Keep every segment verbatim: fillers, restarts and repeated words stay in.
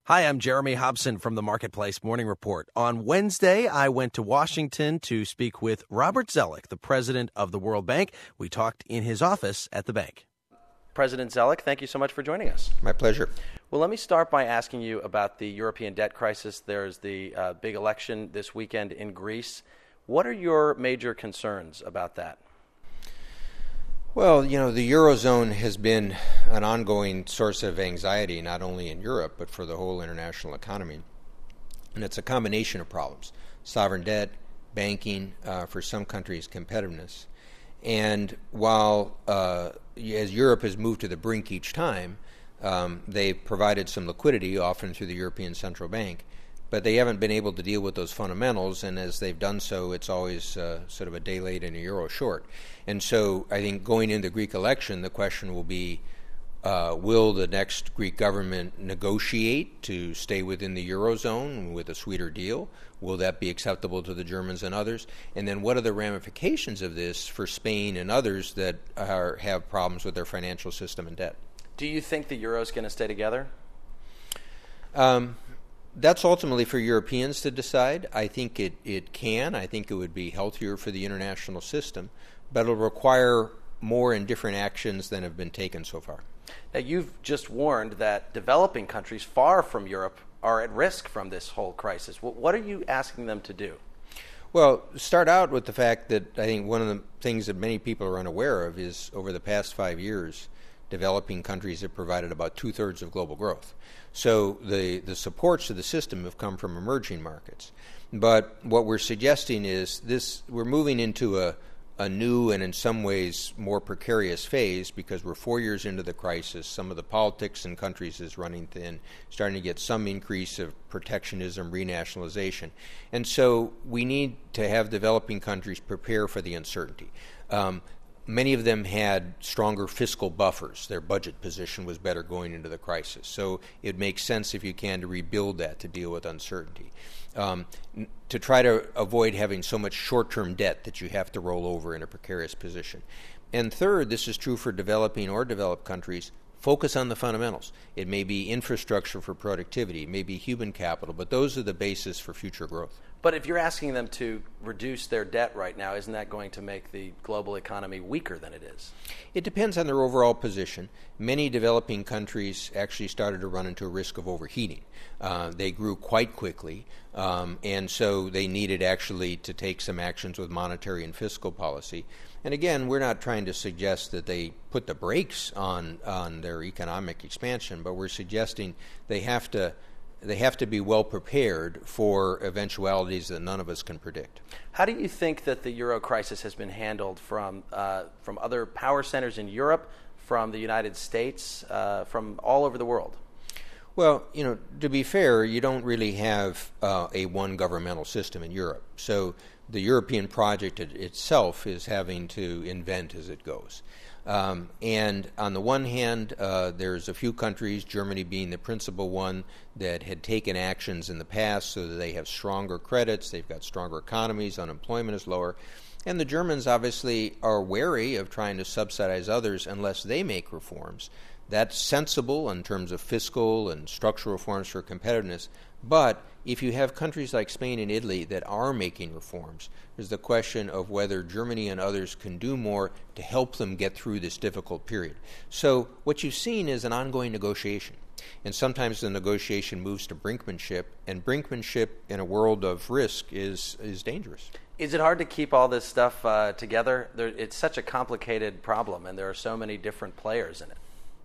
Hi, I'm Jeremy Hobson from the Marketplace Morning Report. On Wednesday, I went to Washington to speak with Robert Zoellick, the president of the World Bank. We talked in his office at the bank. President Zoellick, thank you so much for joining us. My pleasure. Well, let me start by asking you about the European debt crisis. There's the uh, big election this weekend in Greece. What are your major concerns about that? Well, you know, the Eurozone has been an ongoing source of anxiety, not only in Europe, but for the whole international economy. And it's a combination of problems: sovereign debt, banking, uh, for some countries, competitiveness. And while, uh, as Europe has moved to the brink each time, um, they've provided some liquidity, often through the European Central Bank, but they haven't been able to deal with those fundamentals, and as they've done so, it's always uh, sort of a day late and a euro short. And so I think going into the Greek election, the question will be, uh, will the next Greek government negotiate to stay within the Eurozone with a sweeter deal? Will that be acceptable to the Germans and others? And then what are the ramifications of this for Spain and others that are, have problems with their financial system and debt? Do you think the euro is going to stay together? Um, That's ultimately for Europeans to decide. I think it, it can. I think it would be healthier for the international system, but it'll require more and different actions than have been taken so far. Now, you've just warned that developing countries far from Europe are at risk from this whole crisis. What are you asking them to do? Well, start out with the fact that I think one of the things that many people are unaware of is over the past five years, developing countries have provided about two-thirds of global growth. So the, the supports to the system have come from emerging markets. But what we're suggesting is this: we're moving into a, a new and in some ways more precarious phase because we're four years into the crisis. Some of the politics in countries is running thin, starting to get some increase of protectionism, renationalization. And so we need to have developing countries prepare for the uncertainty. Um, Many of them had stronger fiscal buffers. Their budget position was better going into the crisis. So it makes sense, if you can, to rebuild that to deal with uncertainty. Um, n- to try to avoid having so much short-term debt that you have to roll over in a precarious position. And third, this is true for developing or developed countries, focus on the fundamentals. It may be infrastructure for productivity, it may be human capital, but those are the basis for future growth. But if you're asking them to reduce their debt right now, isn't that going to make the global economy weaker than it is? It depends on their overall position. Many developing countries actually started to run into a risk of overheating. Uh, they grew quite quickly, um, and so they needed actually to take some actions with monetary and fiscal policy. And again, we're not trying to suggest that they put the brakes on, on their economic expansion, but we're suggesting they have to They have to be well prepared for eventualities that none of us can predict. How do you think that the euro crisis has been handled from uh, from other power centers in Europe, from the United States, uh, from all over the world? Well, you know, to be fair, you don't really have uh, a one governmental system in Europe. So the European project it, itself is having to invent as it goes. Um, and on the one hand, uh, there's a few countries, Germany being the principal one, that had taken actions in the past so that they have stronger credits, they've got stronger economies, unemployment is lower. And the Germans obviously are wary of trying to subsidize others unless they make reforms. That's sensible in terms of fiscal and structural reforms for competitiveness. But if you have countries like Spain and Italy that are making reforms, there's the question of whether Germany and others can do more to help them get through this difficult period. So what you've seen is an ongoing negotiation. And sometimes the negotiation moves to brinkmanship, and brinkmanship in a world of risk is, is dangerous. Is it hard to keep all this stuff uh, together? There, it's such a complicated problem, and there are so many different players in it.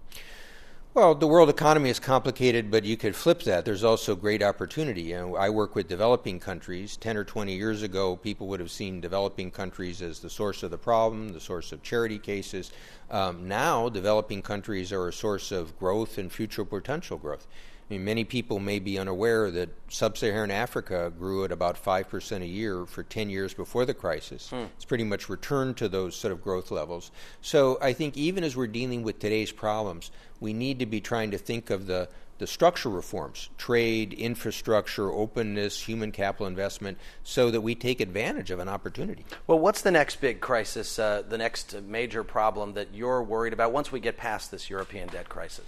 Well, the world economy is complicated, but you could flip that. There's also great opportunity. You know, I work with developing countries. Ten or twenty years ago, people would have seen developing countries as the source of the problem, the source of charity cases. Um, now, developing countries are a source of growth and future potential growth. I mean, many people may be unaware that sub-Saharan Africa grew at about five percent a year for ten years before the crisis. Hmm. It's pretty much returned to those sort of growth levels. So I think even as we're dealing with today's problems, we need to be trying to think of the, the structural reforms, trade, infrastructure, openness, human capital investment, so that we take advantage of an opportunity. Well, what's the next big crisis, uh, the next major problem that you're worried about once we get past this European debt crisis?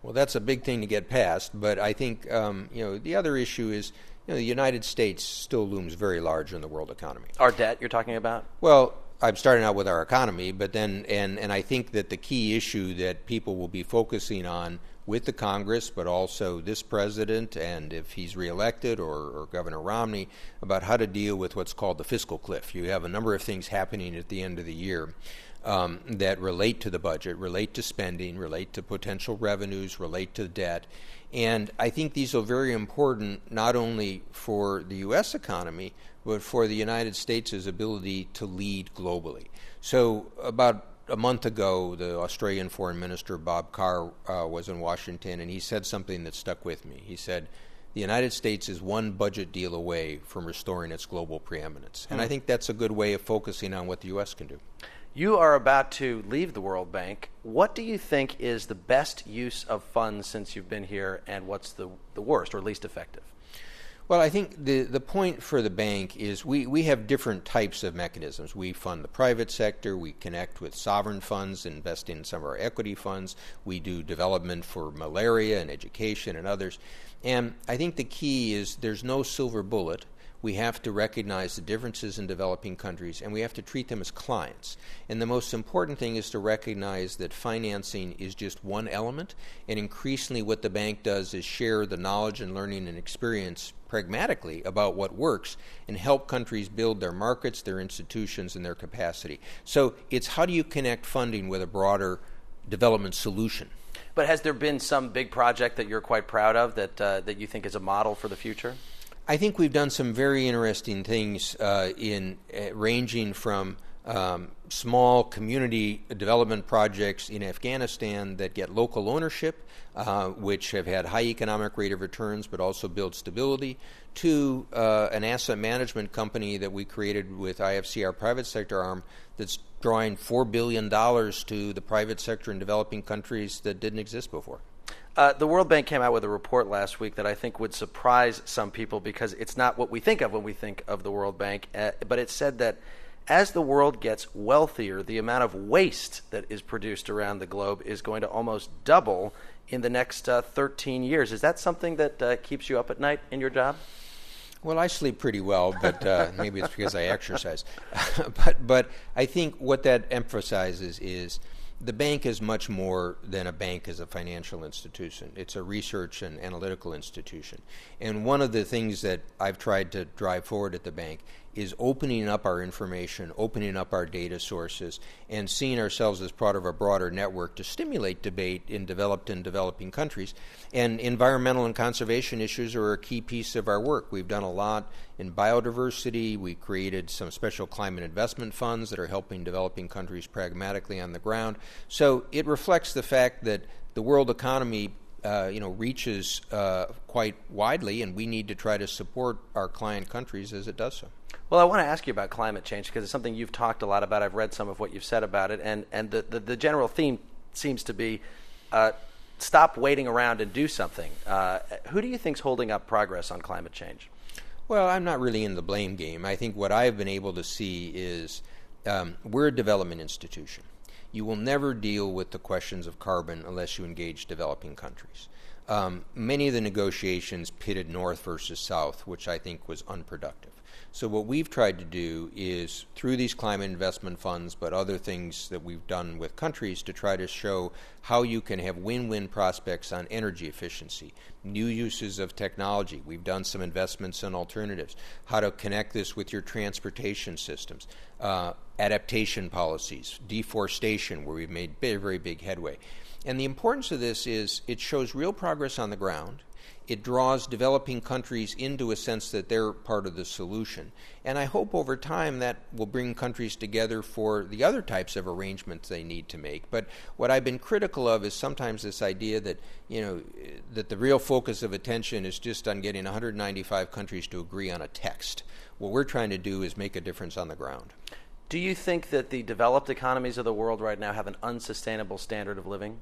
Well, that's a big thing to get past, but I think um, you know the other issue is you know the United States still looms very large in the world economy. Our debt you're talking about? Well, I'm starting out with our economy, but then and, and I think that the key issue that people will be focusing on with the Congress, but also this president, and if he's reelected, or, or Governor Romney, about how to deal with what's called the fiscal cliff. You have a number of things happening at the end of the year um, that relate to the budget, relate to spending, relate to potential revenues, relate to debt. And I think these are very important not only for the U S economy, but for the United States' ability to lead globally. So about a month ago, the Australian Foreign Minister, Bob Carr, uh, was in Washington, and he said something that stuck with me. He said, the United States is one budget deal away from restoring its global preeminence. And mm. I think that's a good way of focusing on what the U S can do. You are about to leave the World Bank. What do you think is the best use of funds since you've been here, and what's the, the worst or least effective? Well, I think the, the point for the bank is we, we have different types of mechanisms. We fund the private sector. We connect with sovereign funds, invest in some of our equity funds. We do development for malaria and education and others. And I think the key is there's no silver bullet. We have to recognize the differences in developing countries, and we have to treat them as clients. And the most important thing is to recognize that financing is just one element, and increasingly what the bank does is share the knowledge and learning and experience pragmatically about what works and help countries build their markets, their institutions, and their capacity. So it's how do you connect funding with a broader development solution? But has there been some big project that you're quite proud of that uh, that you think is a model for the future? I think we've done some very interesting things uh, in uh, ranging from um, small community development projects in Afghanistan that get local ownership, uh, which have had high economic rate of returns but also build stability, to uh, an asset management company that we created with I F C, our private sector arm, that's drawing four billion dollars to the private sector in developing countries that didn't exist before. Uh, the World Bank came out with a report last week that I think would surprise some people because it's not what we think of when we think of the World Bank, uh, but it said that as the world gets wealthier, the amount of waste that is produced around the globe is going to almost double in the next uh, thirteen years. Is that something that uh, keeps you up at night in your job? Well, I sleep pretty well, but uh, maybe it's because I exercise. but but I think what that emphasizes is the bank is much more than a bank as a financial institution. It's a research and analytical institution. And one of the things that I've tried to drive forward at the bank is opening up our information, opening up our data sources, and seeing ourselves as part of a broader network to stimulate debate in developed and developing countries. And environmental and conservation issues are a key piece of our work. We've done a lot in biodiversity. We created some special climate investment funds that are helping developing countries pragmatically on the ground. So it reflects the fact that the world economy Uh, you know, reaches uh, quite widely, and we need to try to support our client countries as it does so. Well, I want to ask you about climate change because it's something you've talked a lot about. I've read some of what you've said about it, and, and the, the, the general theme seems to be uh, stop waiting around and do something. Uh, who do you think's holding up progress on climate change? Well, I'm not really in the blame game. I think what I've been able to see is um, we're a development institution. You will never deal with the questions of carbon unless you engage developing countries. Um, many of the negotiations pitted North versus South, which I think was unproductive. So what we've tried to do is, through these climate investment funds, but other things that we've done with countries, to try to show how you can have win-win prospects on energy efficiency, new uses of technology. We've done some investments in alternatives, how to connect this with your transportation systems, uh, adaptation policies, deforestation, where we've made very, very big headway. And the importance of this is it shows real progress on the ground. It draws developing countries into a sense that they're part of the solution. And I hope over time that will bring countries together for the other types of arrangements they need to make. But what I've been critical of is sometimes this idea that, you know, that the real focus of attention is just on getting one hundred ninety-five countries to agree on a text. What we're trying to do is make a difference on the ground. Do you think that the developed economies of the world right now have an unsustainable standard of living?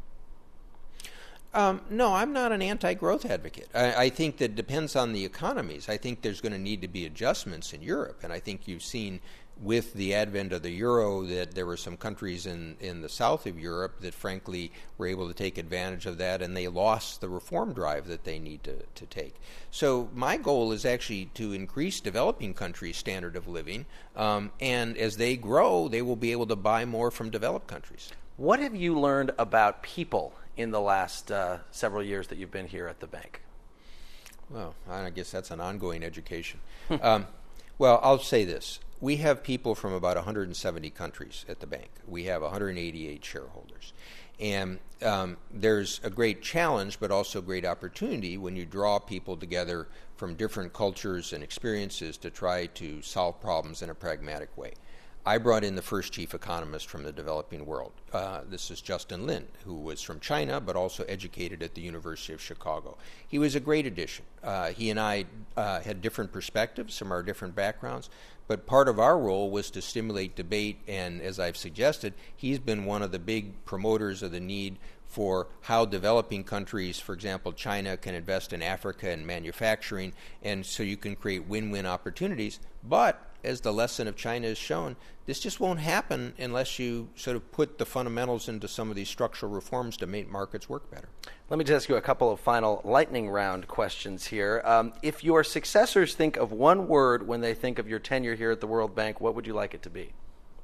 Um, no, I'm not an anti-growth advocate. I, I think that depends on the economies. I think there's going to need to be adjustments in Europe, and I think you've seen with the advent of the euro, that there were some countries in, in the south of Europe that frankly were able to take advantage of that, and they lost the reform drive that they need to, to take. So my goal is actually to increase developing countries' standard of living, um, and as they grow, they will be able to buy more from developed countries. What have you learned about people in the last uh, several years that you've been here at the bank? Well, I guess that's an ongoing education. um, well, I'll say this. We have people from about one hundred seventy countries at the bank. We have one hundred eighty-eight shareholders. And um, there's a great challenge, but also great opportunity when you draw people together from different cultures and experiences to try to solve problems in a pragmatic way. I brought in the first chief economist from the developing world. Uh, this is Justin Lin, who was from China, but also educated at the University of Chicago. He was a great addition. Uh, he and I uh, had different perspectives from our different backgrounds, but part of our role was to stimulate debate, and as I've suggested, he's been one of the big promoters of the need for how developing countries, for example, China, can invest in Africa and manufacturing, and so you can create win-win opportunities. But as the lesson of China has shown, this just won't happen unless you sort of put the fundamentals into some of these structural reforms to make markets work better. Let me just ask you a couple of final lightning round questions here. Um, if your successors think of one word when they think of your tenure here at the World Bank, what would you like it to be?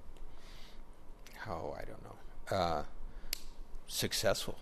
Oh, I don't know. Uh, successful.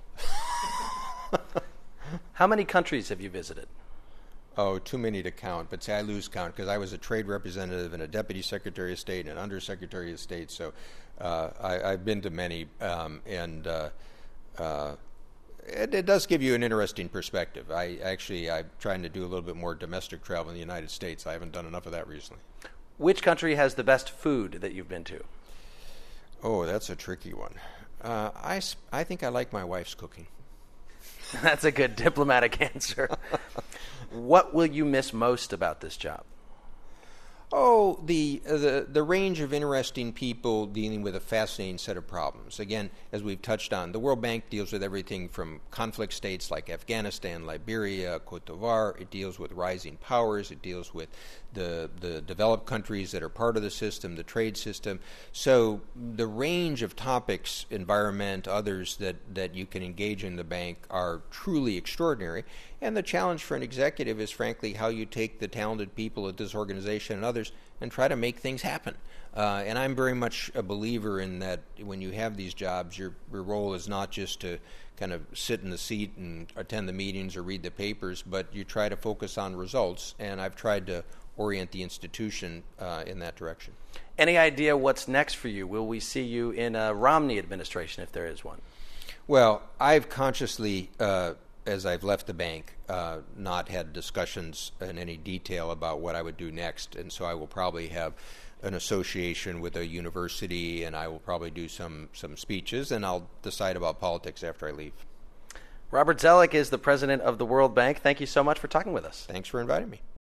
How many countries have you visited? Oh, too many to count, but say I lose count because I was a trade representative and a deputy secretary of state and an undersecretary of state, so uh, I, I've been to many, um, and uh, uh, it, it does give you an interesting perspective. I actually, I'm trying to do a little bit more domestic travel in the United States. I haven't done enough of that recently. Which country has the best food that you've been to? Oh, that's a tricky one. Uh, I, I think I like my wife's cooking. That's a good diplomatic answer. What will you miss most about this job? Oh, the, uh, the the range of interesting people dealing with a fascinating set of problems. Again, as we've touched on, the World Bank deals with everything from conflict states like Afghanistan, Liberia, Cote d'Ivoire. It deals with rising powers. It deals with the, the developed countries that are part of the system, the trade system. So the range of topics, environment, others that, that you can engage in the bank are truly extraordinary. And the challenge for an executive is, frankly, how you take the talented people at this organization and others and try to make things happen. Uh, and I'm very much a believer in that when you have these jobs, your, your role is not just to kind of sit in the seat and attend the meetings or read the papers, but you try to focus on results. And I've tried to orient the institution uh, in that direction. Any idea what's next for you? Will we see you in a Romney administration if there is one? Well, I've consciously uh, as I've left the bank, uh, not had discussions in any detail about what I would do next. And so I will probably have an association with a university, and I will probably do some, some speeches, and I'll decide about politics after I leave. Robert Zoellick is the president of the World Bank. Thank you so much for talking with us. Thanks for inviting me.